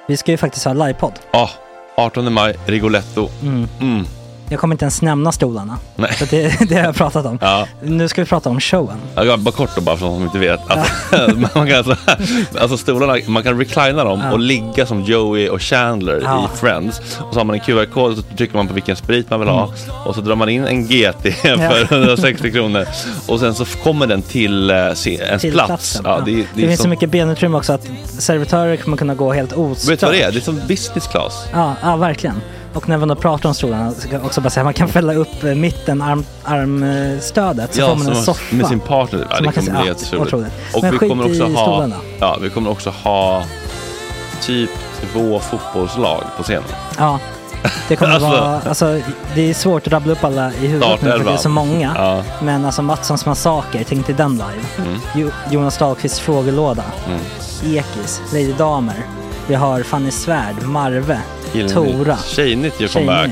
Vi ska ju faktiskt ha livepodd. Ja, 18 maj, Rigoletto. Jag kommer inte ens nämna stolarna. Nej. För det har jag pratat om. Ja. Nu ska vi prata om showen. Ja, bara kort då, bara för de som inte vet. Man kan alltså stolarna, man kan reclina dem och ligga som Joey och Chandler i Friends. Och så har man en QR-kod och så trycker man på vilken sprit man vill ha. Och så drar man in en GT för 160 kronor. Och sen så kommer den till ens plats. Ja, det finns så mycket benutrymme också att servitörer kommer kunna gå helt ostört. Vet du vad det är? Det är som business class. Ja, verkligen. Och när man då pratar om stolarna så kan jag också bara säga att man kan fälla upp mitten armstödet så får man en soffa med sin partner. Ja, det kommer bli helt otroligt. Och men vi kommer också stolarna. vi kommer också ha typ 2 fotbollslag på scenen. Ja. Det kommer vara, alltså det är svårt att rabbla upp alla i huvudet nu för det är så många. Ja. Men alltså Mattssons massaker, tänk till den live. Jonas Dahlqvists frågelåda. Ekis, Lady Damer. Vi har Fanny Svärd, Marve, Tora. Tjejnytt gör comeback.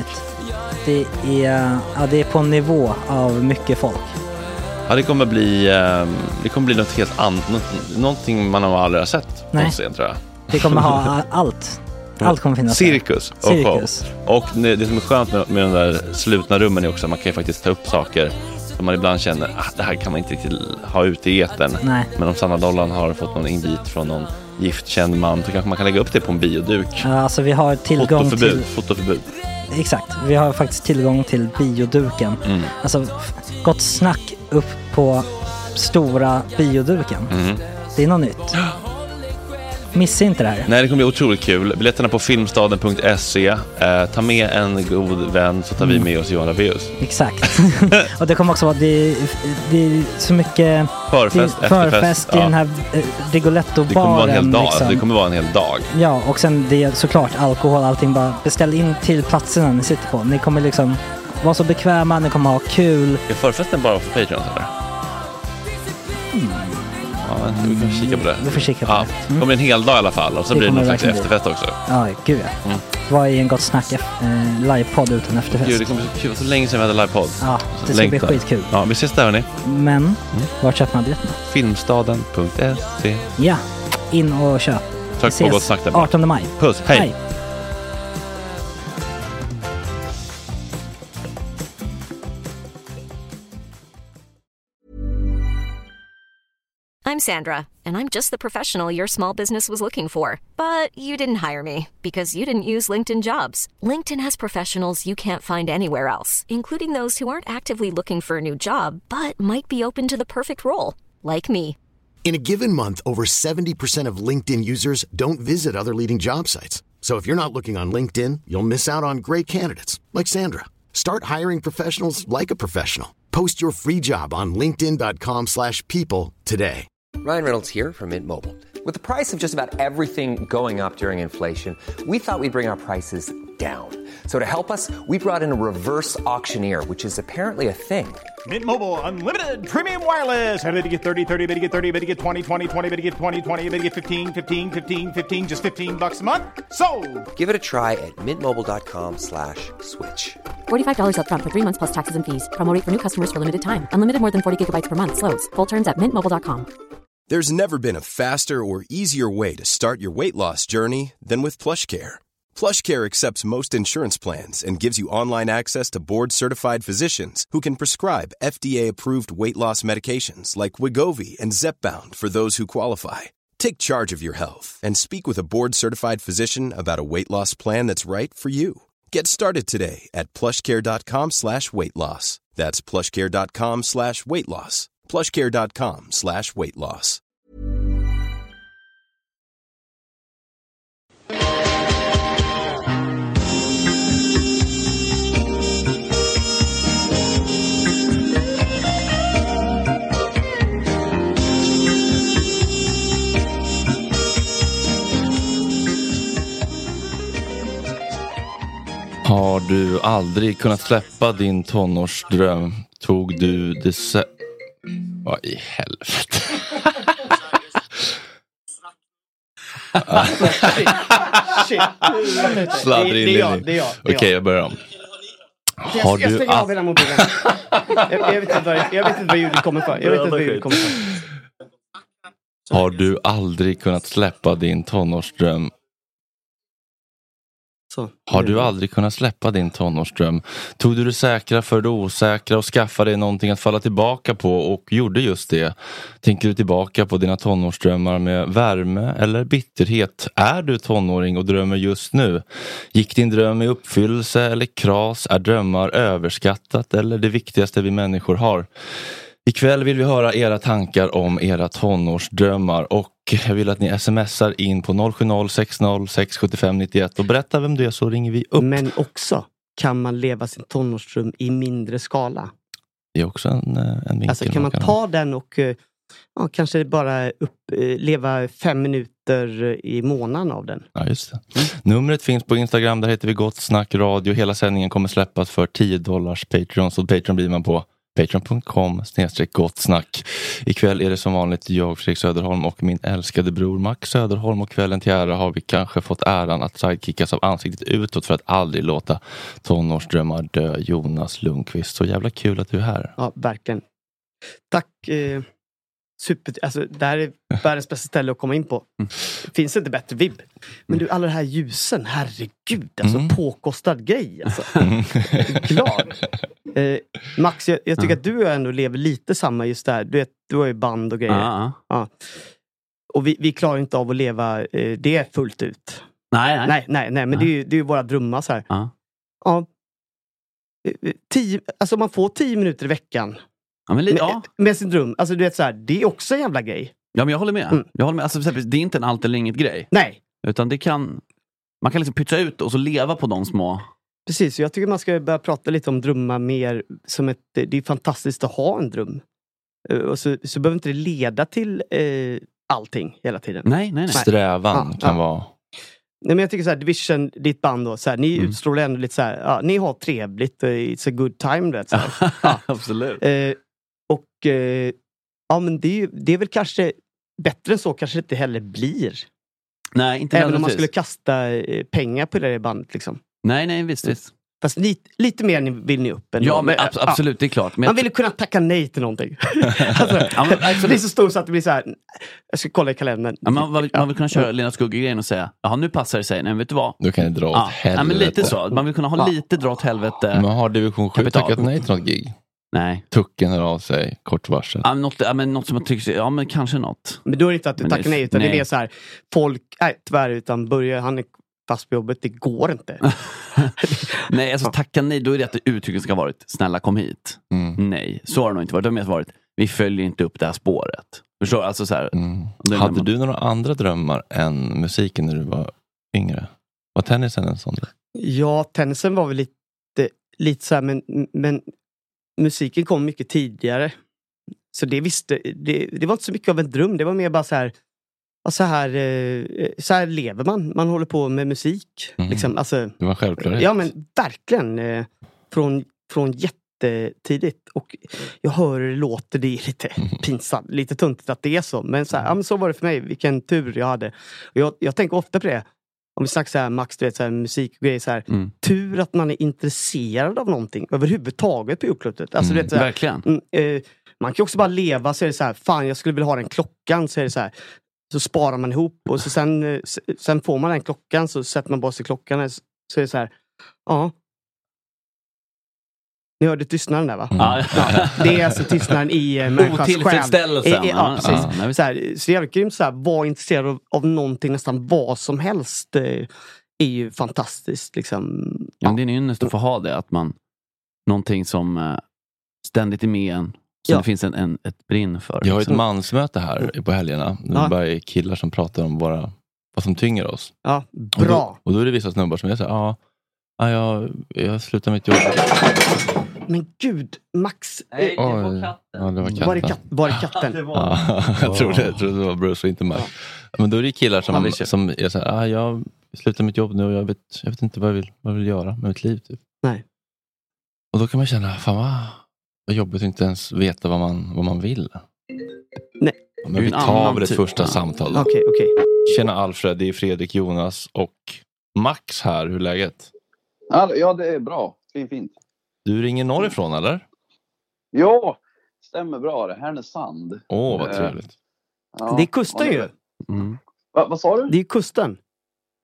Det är på en nivå av mycket folk. Ja, det kommer bli något helt annat. Någonting man har aldrig sett på scen, tror jag. Det kommer ha allt. Allt kommer finnas. Cirkus. Och det som är skönt med de där slutna rummen är också att man kan ju faktiskt ta upp saker som man ibland känner det här kan man inte riktigt ha ute i etern. Nej. Men om Sanna Dollan har fått någon invit från någon giftkänd man så kanske man kan lägga upp det på en bioduk. Ja, alltså vi har tillgång till fotoförbud. Exakt, vi har faktiskt tillgång till bioduken. Alltså gott snack upp på stora bioduken. Det är något nytt. Missa inte det här. Nej, det kommer bli otroligt kul. Biljetterna på filmstaden.se. Ta med en god vän så tar vi med oss Johan Rabaeus. Exakt. Och det kommer också vara det är så mycket förfest i den här Rigoletto-baren. Det kommer vara en hel dag. Liksom. Det kommer vara en hel dag. Ja, och sen det är såklart alkohol, allting. Bara beställ in till platserna ni sitter på. Ni kommer liksom vara så bekväma, ni kommer ha kul. Är förfesten bara för Patreon eller? Ja, vi kan kika på det. Vi får kika på det. Det kommer en hel dag i alla fall. Och så blir det någon slags efterfest också. Ja, gud ja. Vad är en gott snack livepodd utan efterfest? Gud, det kommer bli kul. Så länge sedan vi hade livepodd. Ja, det ska bli skitkul. Ja, vi ses där hörni. Men, vart köper man biljetterna? Filmstaden.se. Ja, in och köp. Tack på gott snack där. 18 maj. Puss, hej. I'm Sandra, and I'm just the professional your small business was looking for. But you didn't hire me because you didn't use LinkedIn Jobs. LinkedIn has professionals you can't find anywhere else, including those who aren't actively looking for a new job, but might be open to the perfect role, like me. In a given month, over 70% of LinkedIn users don't visit other leading job sites. So if you're not looking on LinkedIn, you'll miss out on great candidates, like Sandra. Start hiring professionals like a professional. Post your free job on linkedin.com/people today. Ryan Reynolds here from Mint Mobile. With the price of just about everything going up during inflation, we thought we'd bring our prices down. So to help us, we brought in a reverse auctioneer, which is apparently a thing. Mint Mobile Unlimited Premium Wireless. How to get 30, 30, bit to get 30, bit to get 20, 20, 20, bit to get 20, 20, bit to get 15, 15, 15, 15, just $15 a month? Sold! Give it a try at mintmobile.com/switch. $45 up front for 3 months plus taxes and fees. Promo rate for new customers for limited time. Unlimited more than 40 gigabytes per month. Slows full terms at mintmobile.com. There's never been a faster or easier way to start your weight loss journey than with PlushCare. PlushCare accepts most insurance plans and gives you online access to board-certified physicians who can prescribe FDA-approved weight loss medications like Wegovy and Zepbound for those who qualify. Take charge of your health and speak with a board-certified physician about a weight loss plan that's right for you. Get started today at plushcare.com/weightloss. That's plushcare.com/weightloss. plushcare.com/weightloss. Har du aldrig kunnat släppa din tonårsdröm? Tog du det vad i helvete? Shit. Sladdrig inledning. Okej, jag börjar om. Jag stänger av hela mobilen. Jag vet inte vad ljudet kommer för. Har du aldrig kunnat släppa din tonårsdröm? Så. Har du aldrig kunnat släppa din tonårsdröm? Tog du det säkra för det osäkra och skaffade dig någonting att falla tillbaka på och gjorde just det? Tänker du tillbaka på dina tonårsdrömmar med värme eller bitterhet? Är du tonåring och drömmer just nu? Gick din dröm i uppfyllelse eller kras? Är drömmar överskattat eller det viktigaste vi människor har? Ikväll vill vi höra era tankar om era tonårsdrömmar och jag vill att ni smsar in på 070 60 675 91 och berätta vem det är så ringer vi upp. Men också, kan man leva sin tonårsdröm i mindre skala? Det är också en vinkel. Alltså kan man ta den och kanske bara leva 5 minuter i månaden av den? Ja, just det. Numret finns på Instagram, där heter vi Gott Snack Radio. Hela sändningen kommer släppas för $10 Patreon, så Patreon blir man på patreon.com/gottsnack. Ikväll är det som vanligt jag, Fredrik Söderholm och min älskade bror Max Söderholm, och kvällen till ära har vi kanske fått äran att sidekickas av ansiktet utåt för att aldrig låta tonårsdrömmar dö, Jonas Lundqvist. Så jävla kul att du är här. Ja, verkligen. Tack. Super, alltså det här är världens bästa ställe att komma in på. Det finns inte bättre vibb. Men du, alla de här ljusen, herregud, alltså påkostad grej alltså. Glad. Max, jag tycker att du ändå lever lite samma just där. Du har ju band och grejer. Ja. Och vi klarar inte av att leva det fullt ut. Nej, men det är ju våra drömmar så här. Ja. 10, alltså man får 10 minuter i veckan. Ja, men med sin dröm. Alltså du vet så här, det är också en jävla grej. Ja, men jag håller med. Alltså, det är inte en allt eller inget grej. Nej. Utan man kan liksom pytsa ut och så leva på de små. Precis, jag tycker man ska börja prata lite om drömmar mer som det är fantastiskt att ha en dröm. Och så behöver inte det leda till allting hela tiden. Nej. Strävan kan vara. Nej, men jag tycker så här, Division, ditt band då, så här, ni utstrålar ändå lite så här, ni har trevligt, it's a good time, vet, så här. Absolut. Men det är väl kanske bättre än så kanske det inte heller blir. Nej, inte även om man skulle kasta pengar på det där bandet liksom. Nej, visst. Fast lite mer vill ni upp ändå. Ja, men absolut, det är klart. Men man vill kunna tacka nej till någonting. Alltså, det är så stort så att det blir så här. Jag ska kolla i kalendern. Ja, man vill kunna köra Lena Skugge-grejen och säga, jaha, nu passar det sig. Nej, vet du vad? Du kan ju dra åt helvete. Ja, men lite så. Man vill kunna ha lite dra åt helvete. Men har Division 7 tackat nej till något gig? Nej. Tucken hör av sig, kort varsel. Något som man tycker, men kanske något. Men då är det inte att du tackar nej, utan det är så här, folk, tyvärr, utan börjar han är fast på jobbet, det går inte. Nej, alltså tacka nej, då är det att uttrycket ska ha varit, snälla kom hit. Nej, så har det nog inte varit. Det har mest varit, vi följer inte upp det här spåret. Förstår du? Alltså så här. Hade du några andra drömmar än musiken när du var yngre? Var tennisen en sån? Ja, tennisen var väl lite så här, men musiken kom mycket tidigare. Så det var inte så mycket av en dröm. Det var mer bara så här, så här lever man. Man håller på med musik. Liksom, alltså, det var självklart. Ja, men verkligen. Från jättetidigt. Och jag hör hur det låter, det är lite pinsamt. Lite tuntigt att det är så. Men så här, men så var det för mig. Vilken tur jag hade. Och jag tänker ofta på det. Om vi snackar så här, Max, du vet, så här, musik och grejer så här. Tur att man är intresserad av någonting överhuvudtaget på jordklotet. Alltså, du vet, så här, verkligen. Man kan också bara leva, så är det så här, fan jag skulle vilja ha den klockan, så är det så här. Så sparar man ihop och så sen får man den klockan, så sätter man bara sig klockan, så är det så här, ja. Ni hörde tystnaden där, va? Ja. Det är alltså tystnaden i människans själ. Otillfredsställelsen. Ja, precis. Så här, så jävla grymt så här, var intresserad av någonting, nästan vad som helst, är ju fantastiskt liksom. Ja, det är en ynnest att få ha det, att man någonting som ständigt är med en, som det finns ett brinn för. Jag har ett mansmöte här på helgerna. Det bara är killar som pratar om vad som tynger oss. Ja, bra. Och då är det vissa snubbar som är så här, jag slutar mitt jobb. Men gud, Max. Nej, det var katten. Ja, det var katten. Var det katten? Jag trodde det var Bruce och inte Max. Men då är det killar som är så här, jag slutar mitt jobb nu och jag vet inte vad jag vill göra med mitt liv typ. Nej. Och då kan man känna, fan vad jobbigt att inte ens veta vad man vill. Nej. Men vi tar väl ett första samtal. Okej. Tjena Alfred, det är Fredrik, Jonas och Max här. Hur är läget? Ja, det är bra. Fint. Du ringer norrifrån, eller? Ja, stämmer bra. Det här är Härnösand. Vad trevligt. Det är kusten ju. Vad sa du? Det är kusten.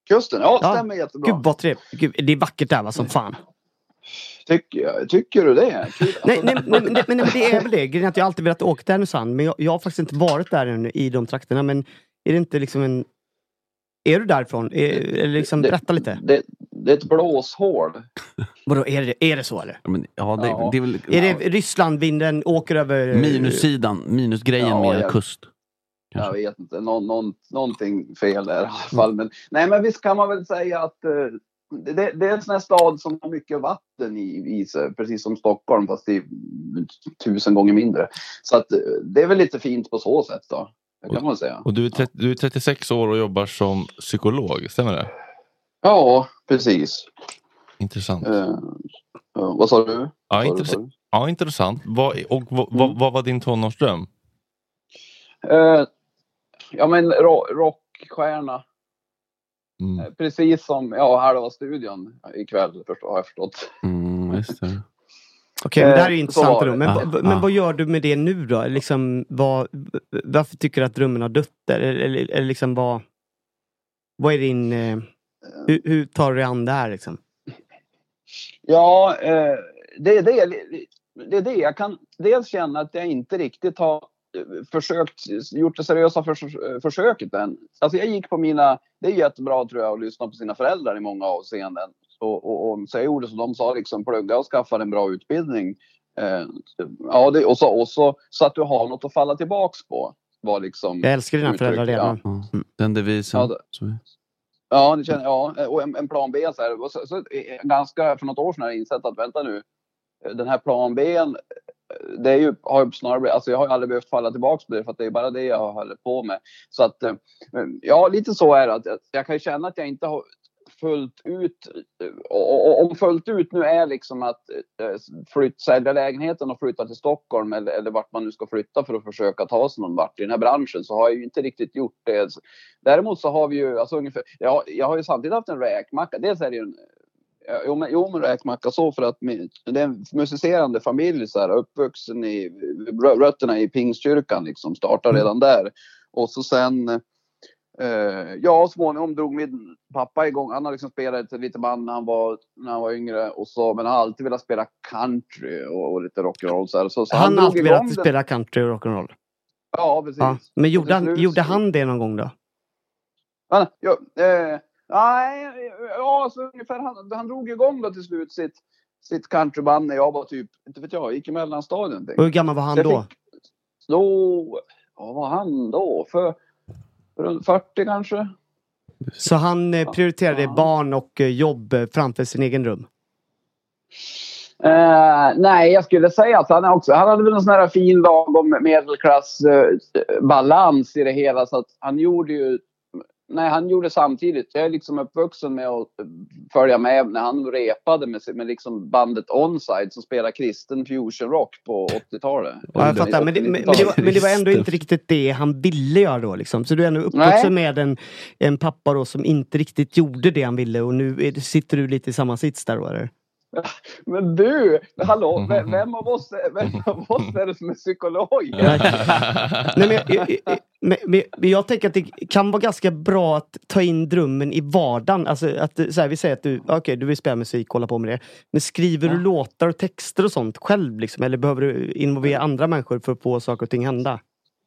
Kusten, ja, stämmer jättebra. Gud vad trevligt. Gud, det är vackert där, va, som fan. Tycker du det? Nej, men det är väl det. Grejen är att jag alltid velat åka till Härnösand, men jag har faktiskt inte varit där ännu i de trakterna. Men är det inte liksom en... Är du därifrån? Eller liksom, berätta lite. Det är ett blåshål. Vadå, är det så eller? Men, det är väl... Är det Rysslandvinden åker över... Minusgrejen med kust. Jag vet inte, någonting fel där i alla fall. Men visst kan man väl säga att det är en sån här stad som har mycket vatten i sig, precis som Stockholm, fast det är 1000 gånger mindre. Så att det är väl lite fint på så sätt då, kan man säga. Och du är 36 år och jobbar som psykolog, stämmer det? Ja, precis. Intressant. Vad sa du? Ja, intressant. Vad var din tonårsdröm? Rockstjärna. Precis som halva studion ikväll, har jag förstått. Just det. Okej, men det här är ju intressant. Men vad gör du med det nu då? Liksom, varför tycker du att drömmen har dött? Eller liksom, vad är din... hur tar du dig an det här liksom? Ja, det är det. Jag kan dels känna att jag inte riktigt har gjort det seriösa försöket än. Alltså jag gick på det är jättebra tror jag att lyssna på sina föräldrar i många avseenden. Så jag gjorde som de sa, liksom plugga och skaffa en bra utbildning. Och så att du har något att falla tillbaks på. Var liksom jag älskar dina föräldrar redan. Ja. Den devisen. Ja, det känner jag. Och en plan B så här. Så ganska för något år sedan har jag insett att vänta nu. Den här plan B, det är ju, har ju snarare, alltså jag har aldrig behövt falla tillbaka på det, för att det är bara det jag håller på med. Så att, ja, lite så är det. Att jag kan ju känna att jag inte har fullt ut, om fullt ut nu är liksom att sälja lägenheten och flytta till Stockholm eller vart man nu ska flytta för att försöka ta sig någon vart i den här branschen, så har jag ju inte riktigt gjort det. Däremot så har vi ju, alltså ungefär, jag har ju samtidigt haft en räkmacka. Dels är det ju men räkmacka så för att det är en musicerande familj så här, uppvuxen i rötterna i Pingstkyrkan liksom, startar redan där. Och så sen småningom drog min pappa igång. Han har liksom spelat lite band när han var yngre och så, men han har alltid velat spela country och lite rock'n'roll så här. Så han har alltid velat spela country och rock'n'roll. Ja, precis. Ja. Men gjorde han det någon gång då? Nej, så ungefär han drog igång då till slut sitt countryband när jag var typ, inte vet jag, gick i mellanstadien. Och hur gammal var han då? Vad var han då? För runt 40 kanske. Så han prioriterade barn och jobb framför sin egen rum? Nej, jag skulle säga att han hade väl en sån här fin lagom medelklass balans i det hela, så att han gjorde samtidigt. Jag är liksom uppvuxen med att följa med när han repade med liksom bandet Onside som spelar kristen fusion rock på 80-talet. Ja, jag fattar, men det var ändå inte riktigt det han ville göra då liksom. Så du är ändå uppvuxen med en pappa då som inte riktigt gjorde det han ville, och nu sitter du lite i samma sits där då, eller? Men du, hallå, vem av oss är det som är psykolog? Men jag tänker att det kan vara ganska bra att ta in drömmen i vardagen. Alltså att så här, vi säger att du vill spela musik, kolla på med det. Men skriver du låtar och texter och sånt själv liksom, eller behöver du involvera andra människor för att få saker och ting hända?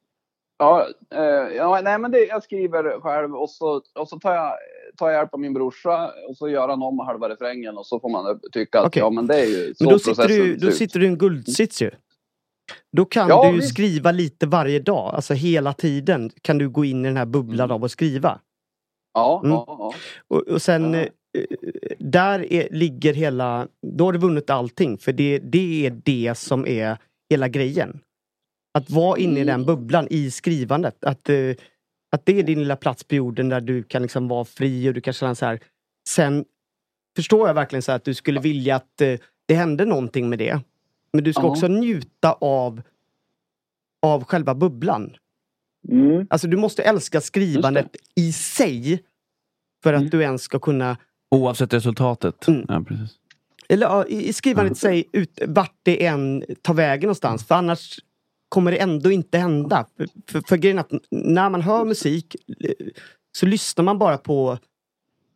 Jag skriver själv och så tar jag hjälp av min brorsa och så gör han om halva refrängen och så får man tycka att men det är ju så processen. Då sitter du i en guldsits ju. Då kan du skriva lite varje dag, alltså hela tiden kan du gå in i den här bubblan av att skriva. Ja. Och sen ligger hela, då har du vunnit allting, för det är det som är hela grejen. Att vara inne i den bubblan i skrivandet. Att det är din lilla plats på jorden där du kan liksom vara fri och du kan känna så här. Sen förstår jag verkligen så här att du skulle vilja att det hände någonting med det. Men du ska också njuta av själva bubblan. Alltså du måste älska skrivandet i sig för att du ens ska kunna... Oavsett resultatet. Ja, precis. Eller i skrivandet i sig vart det än tar vägen någonstans. För annars kommer det ändå inte hända. För grejen att när man hör musik så lyssnar man bara på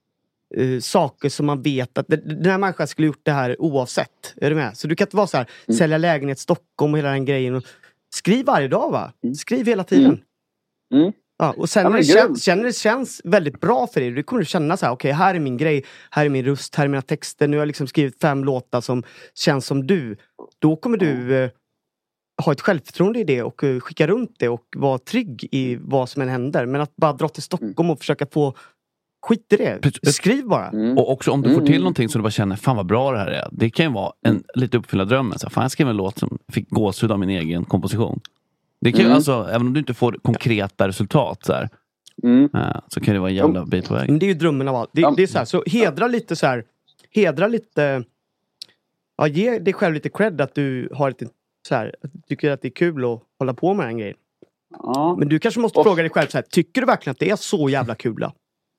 saker som man vet att den här människan skulle gjort det här oavsett. Är du med? Så du kan inte vara så här, sälja lägenhet i Stockholm och hela den grejen. Skriv varje dag, va? Skriv hela tiden. Ja, och sen när det känns väldigt bra för dig, du kommer du känna så här, okej, här är min grej, här är min röst, här är mina texter, nu har jag liksom skrivit 5 låtar som känns som du. Då kommer du ha ett självförtroende i det och skicka runt det och vara trygg i vad som än händer. Men att bara dra till Stockholm och försöka få skit i det. Skriv bara. Och också om du får till någonting så du bara känner, fan vad bra det här är. Det kan ju vara en lite uppfyllda drömmen. Så fan, jag skrev en låt som fick gåshud av min egen komposition. Det kan ju alltså, även om du inte får konkreta resultat så här, så kan det vara en jävla bit på vägen. Det är ju drömmen av allt. Det är så här, så hedra lite, ja, ge dig själv lite cred att du har lite så här, att du tycker att det är kul att hålla på med den grejen. Ja. Men du kanske måste fråga dig själv så här, tycker du verkligen att det är så jävla kul då?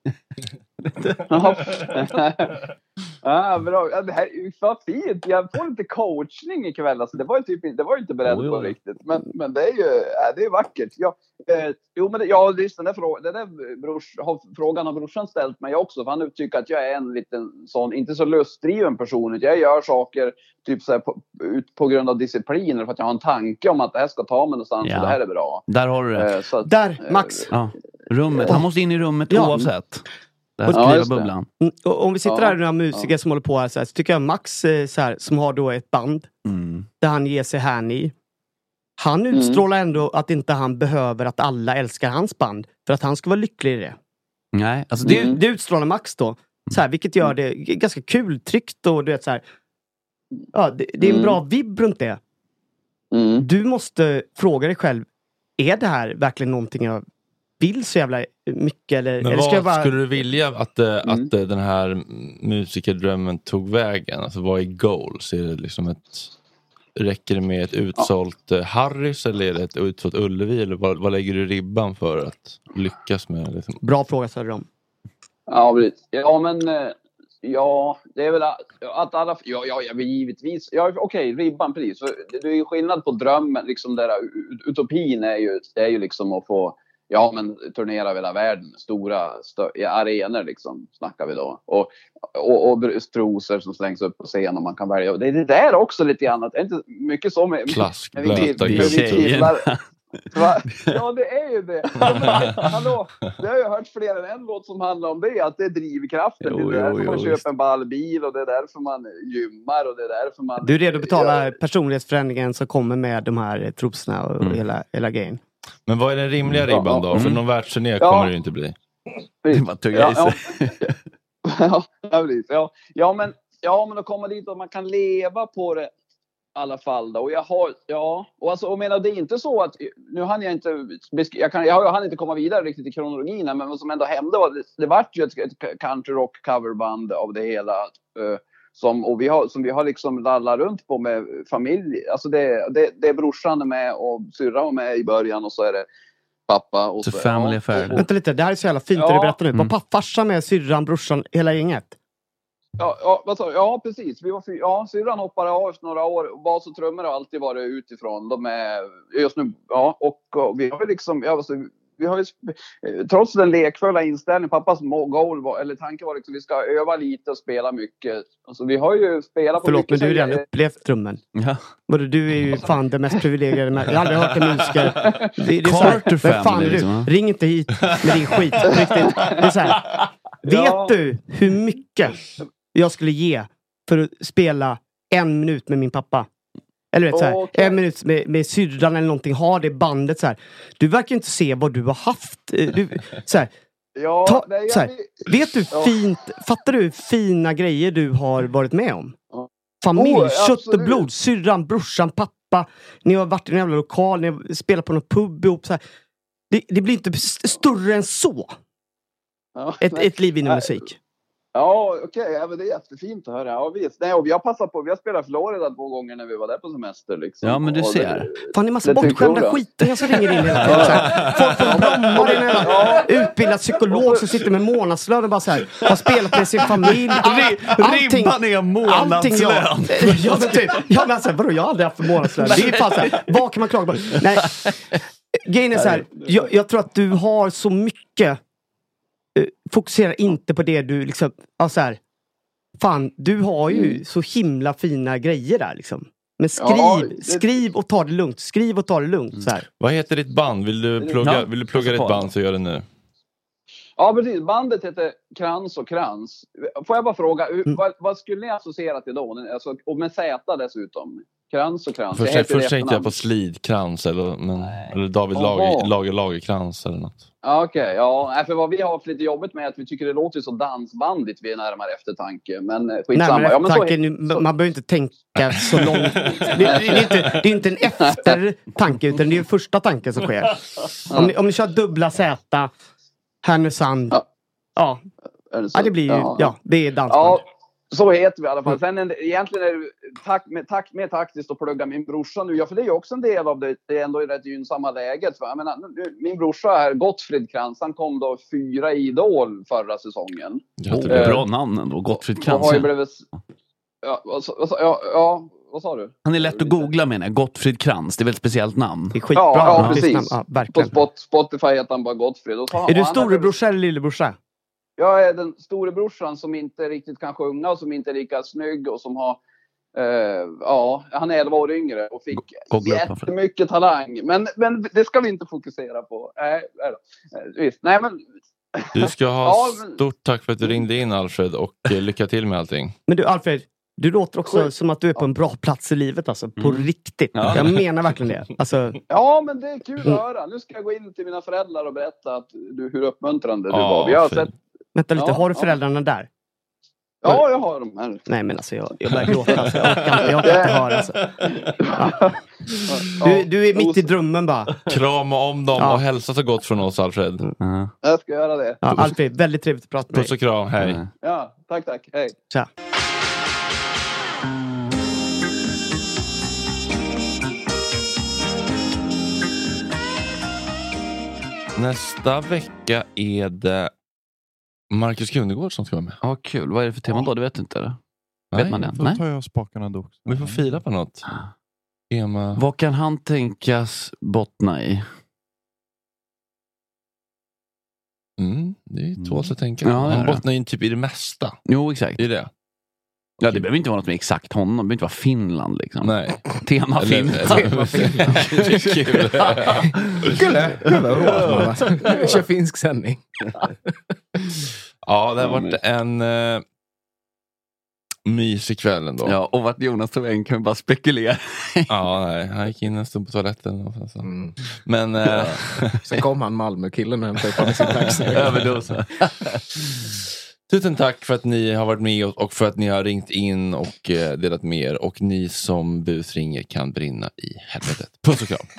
Bra. Det här är ju så fint. Jag får lite coachning ikväll. Alltså, det var ju inte beredd på riktigt. Men det är ju det är vackert. Frågan har brorsan ställt mig också. För han tycker att jag är en liten sån, inte så lustdriven person. Jag gör saker typ så här, på grund av discipliner. För att jag har en tanke om att det här ska ta mig någonstans. Och det här är bra. Där har du det. Där, Max. Rummet. Han måste in i rummet oavsett. Bubblan. Om vi sitter här och några musiker som håller på här så tycker jag Max så här, som har då ett band där han ger sig här i. Han utstrålar ändå att inte han behöver att alla älskar hans band för att han ska vara lycklig i det. Nej, alltså det utstrålar Max då. Så här, vilket gör det ganska kul tryckt och du vet så här. Ja, det är en bra vibb runt det. Du måste fråga dig själv, är det här verkligen någonting jag vill så jävla mycket eller men ska jag bara... skulle du vilja att den här musikerdrömmen tog vägen? Alltså vad är goals? Är det liksom räcker det med ett utsålt Harrys eller är det ett utsålt Ullevi eller vad lägger du ribban för att lyckas med liksom? Bra fråga så om. Ja men det är väl att alla givetvis okej, ribban precis. Så det är ju skillnad på drömmen liksom där utopin är ju liksom att få turnera över hela världen. Stora arenor liksom, snackar vi då. Och trosor som slängs upp på scen och man kan välja. Det är det där också lite annat. Det är inte mycket så med klaskblöta tjejer. Ja, det är ju det. Hallå, det har jag hört fler än en låt som handlar om det. Att det är drivkraften. Det är därför man köper en ballbil och det är därför man gymmar och det är därför man... Du är redo att betala personlighetsförändringen som kommer med de här trosorna och hela grejen. Men vad är den rimliga ribban då? För någon världsturné kommer det ju inte bli. Det var tugga i sig. Men att komma dit och man kan leva på det i alla fall då. Och och menar det är inte så att nu hann jag inte jag hann inte komma vidare riktigt i kronologin, men vad som ändå hände var det vart ju ett country rock coverband av det hela. Som vi har liksom lallat runt på med familj. Alltså det är brorsan med och syrran med i början och så är det pappa och så family affair. Vänta lite, det här är så jävla fint det du berättar nu. Var farsan med syrran, brorsan, hela gänget? Ja, precis. Syrran hoppade av efter några år. Bas och trummor har alltid varit utifrån. De är just nu, och vi har ju liksom vi har ju, trots den lekfulla inställningen, pappas tanke var liksom vi ska öva lite och spela mycket. Alltså vi har ju spelat på mycket. Förlåt, men du har redan upplevt trummen. Ja. Du är ju fan den mest privilegierade. Jag har aldrig hört en musiker. Det är så här, fan är du? Ring inte hit med din skit. Riktigt. Det är så här. Vet du hur mycket jag skulle ge för att spela 1 minut med min pappa? Eller vet, så här, 1 minut med syrran eller någonting, har det bandet så här. Du verkar inte se vad du har haft. Så här, vet du fattar du hur fina grejer du har varit med om? Familj, kött och blod, syrran, brorsan, pappa. Ni har varit i en jävla lokal, ni har spelat på någon pub ihop så här. Det blir inte större än så. Ett liv inom musik. Ja, okej. Ja, det är jättefint att höra. Ja, visst. Nej, och vi har spelat Florida 2 gånger när vi var där på semester. Liksom. Ja, men du ser. Fan, det är massa bortskämda skiten som ringer in hela tiden. Folk från Bromma, utbildad psykolog som sitter med månadslön och bara så här, har spelat med sin familj. Ribban är månadslön. Men alltså, vadå, jag har aldrig haft månadslön. Det är fan så här, vad kan man klaga på? Nej, grejen är så här, jag tror att du har så mycket fokusera inte på det du liksom, så här, fan, du har ju så himla fina grejer där liksom. Men skriv och ta det lugnt. Skriv och ta det lugnt så här. Vad heter ditt band? Vill du plugga ditt band så gör det nu. Ja, precis. Bandet heter Krans och Krans. Får jag bara fråga, vad skulle ni associera till då? Alltså, och med Z dessutom. Krans och Krans. Först tänkte jag på Slidkrans eller David Lagerkrans eller något. Okej, ja. För vad vi har haft lite jobbigt med är att vi tycker det låter så dansbandigt vid närmare eftertanke. Men skitsamma. Man behöver inte tänka så långt. Det är inte en eftertanke utan det är första tanken som sker. Om ni kör dubbla Z, Härnösand. Ja, det blir ju, det är dansband. Ja, så heter vi i alla fall. Sen egentligen är det mer taktiskt att plugga min brorsa nu. Ja, för det är ju också en del av det är ändå i rätt gynnsamma läget. För jag menar, min brorsa här, Gottfrid Krantz, han kom då 4 i Idol förra säsongen. Det är bra namn ändå, Gottfrid Krantz. Vad sa du? Han är lätt att googla menar, Gottfrid Krantz. Det är väl ett speciellt namn. Det är skitbra. Ja, precis. Ja, verkligen. På Spotify heter han bara Gottfrid. Är du storebrorsa eller lillebrorsa? Jag är den storebrorsan som inte riktigt kan sjunga och som inte är lika snygg och som har han är 11 år yngre och fick jättemycket talang. Men det ska vi inte fokusera på. Visst. Nej, men du ska ha stort tack för att du ringde in, Alfred, och lycka till med allting. Men du, Alfred, du låter också som att du är på en bra plats i livet, alltså. På riktigt. Ja. Jag menar verkligen det. Alltså... Ja, men det är kul att höra. Nu ska jag gå in till mina föräldrar och berätta hur uppmuntrande du var. Vi har sett... Vänta lite, har du föräldrarna där? Ja, jag har dem här. Nej, men alltså jag börjar gråta. Alltså. Jag kan inte höra. Alltså. Ja. Du är mitt i drömmen bara. Krama om dem och hälsa så gott från oss, Alfred. Jag ska göra det. Ja, Alfred, väldigt trevligt att prata med dig. Puss och kram, hej. Ja, tack, hej. Tja. Nästa vecka är det Marcus Krunegård som ska vara med. Ja, kul. Vad är det för tema då? Du vet inte, eller? Nej, vet man det? Då tar jag spakarna då också. Vi får fila på något. Tema. Vad kan han tänkas bottna i? Det är svårt att tänka. Han bottnar ju typ i det mesta. Jo, exakt. Det är det. Ja, det behöver inte vara något med exakt honom. Det behöver inte vara Finland liksom. Nej. Tema Finland. Kul. Kör finsk sändning. Ja, det har varit en mysig kväll ändå. Ja, och vart Jonas tog en kan vi bara spekulera. Han gick in en stund på toaletten. Men sen kom han Malmö-killen och hämtade på sin taxi. Överdosa. Tusen tack för att ni har varit med och för att ni har ringt in och delat med er. Och ni som busringer kan brinna i helvetet. Puss och kram.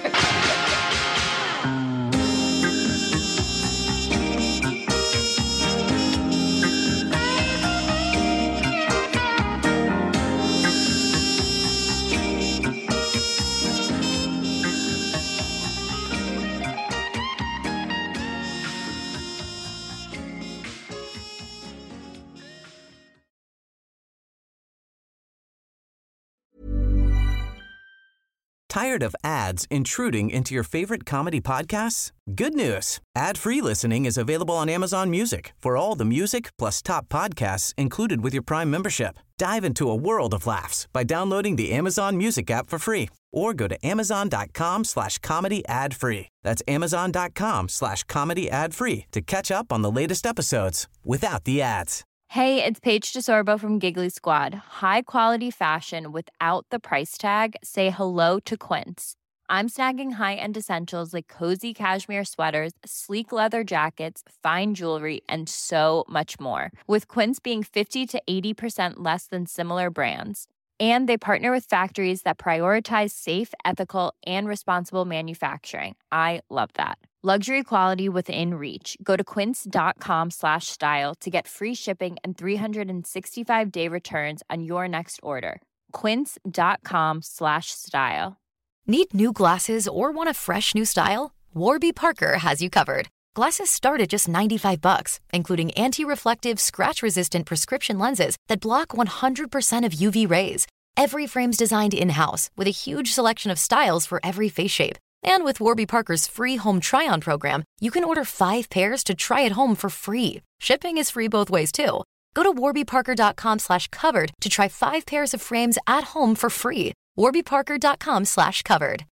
Tired of ads intruding into your favorite comedy podcasts? Good news. Ad-free listening is available on Amazon Music for all the music plus top podcasts included with your Prime membership. Dive into a world of laughs by downloading the Amazon Music app for free or go to amazon.com/comedy ad-free. That's amazon.com/comedy ad-free to catch up on the latest episodes without the ads. Hey, it's Paige DeSorbo from Giggly Squad. High quality fashion without the price tag. Say hello to Quince. I'm snagging high-end essentials like cozy cashmere sweaters, sleek leather jackets, fine jewelry, and so much more. With Quince being 50 to 80% less than similar brands. And they partner with factories that prioritize safe, ethical, and responsible manufacturing. I love that. Luxury quality within reach. Go to quince.com/style to get free shipping and 365-day returns on your next order. Quince.com/style. Need new glasses or want a fresh new style? Warby Parker has you covered. Glasses start at just $95, including anti-reflective, scratch-resistant prescription lenses that block 100% of UV rays. Every frame's designed in-house with a huge selection of styles for every face shape. And with Warby Parker's free home try-on program, you can order 5 pairs to try at home for free. Shipping is free both ways, too. Go to warbyparker.com/covered to try 5 pairs of frames at home for free. warbyparker.com/covered.